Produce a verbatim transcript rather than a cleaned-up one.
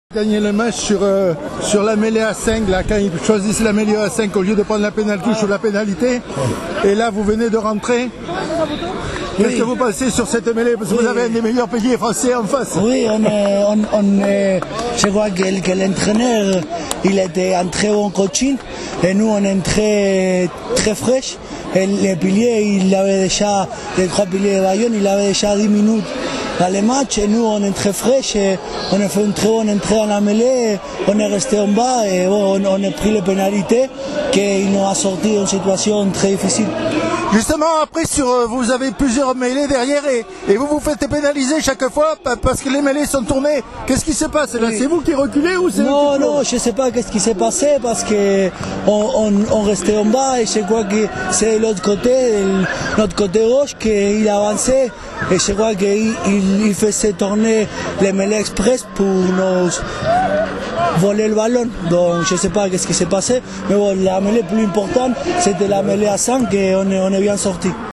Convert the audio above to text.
Gagner le match sur, euh, sur la mêlée à cinq, là, quand ils choisissent la mêlée à cinq au lieu de prendre la pénalité sur la pénalité. Et là, vous venez de rentrer. Qu'est-ce oui. que vous pensez sur cette mêlée? Parce que oui. vous avez un des meilleurs piliers français en face. Oui, on est, on, on est, je crois que, que l'entraîneur, il était en très bon coaching. Et nous, on est très, très fraîche. Et les piliers, il avait déjà, les trois piliers de Bayonne, il avait déjà dix minutes dans les matchs. Et nous, on est très fraîche. On a fait une très bonne entrée en la mêlée. On est resté en bas et on, on a pris les pénalités qui nous a sorti d'une situation très difficile. Justement, après, sur, vous avez plusieurs mêlées derrière et, et vous vous faites pénaliser chaque fois parce que les mêlées sont tournées. Qu'est-ce qui se passe là? Oui. C'est vous qui reculez ou c'est Non, non, je ne sais pas qu'est-ce qui s'est passé parce qu'on on, on restait en bas et je crois que c'est l'autre côté, notre côté gauche, qu'il avançait et je crois qu'il il, il faisait tourner les mêlées express pour nous voler le ballon. Donc je ne sais pas qu'est-ce qui s'est passé, mais bon, la mêlée plus importante, c'était la mêlée à cinq et on est, on est bien sorti.